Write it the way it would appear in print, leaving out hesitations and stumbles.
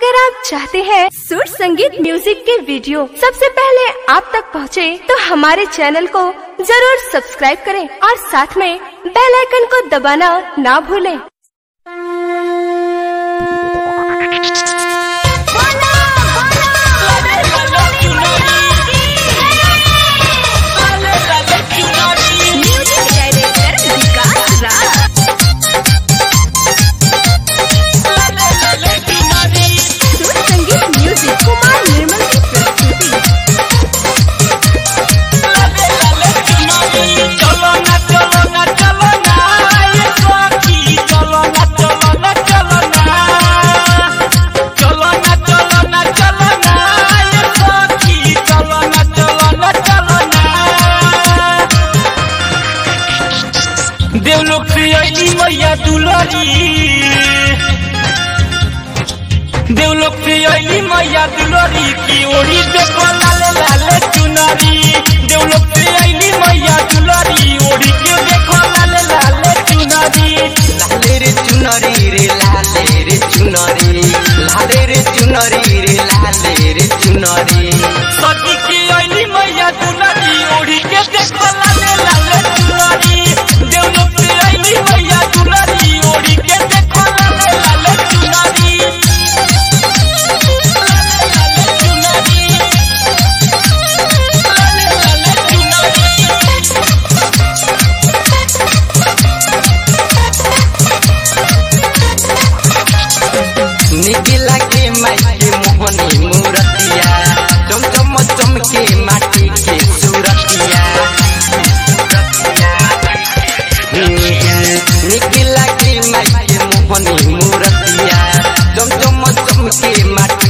अगर आप चाहते हैं सुर संगीत म्यूजिक के वीडियो सबसे पहले आप तक पहुंचे, तो हमारे चैनल को जरूर सब्सक्राइब करें और साथ में बेल आइकन को दबाना ना भूलें। देवलोक से आईली मैया दुलारी, देवलोक से आईली मैया दुलारी की ओढ़ी देखो लाले लाले चुनारी। देवलोक से आईली मैया दुलारी ओढ़ी के देखो लाले लाले चुनारी। लाले रे चुनरी रे लाले रे चुनरी, लाले रे चुनरी रे लाले रे चुनरी। सती की आईली मैया दुलारी ओढ़ी के देखो लाले लाले चुनारी। देवलोक से आईली मैया दुलारी ओढ़ी के देखो लाले लाले चुनारी। निकिला के माई के मोहनी मूरतिया, चमचम चमके माटी के सूरतिया। निकिला के माई के मोहनी मूरतिया, चमचम चमके माटी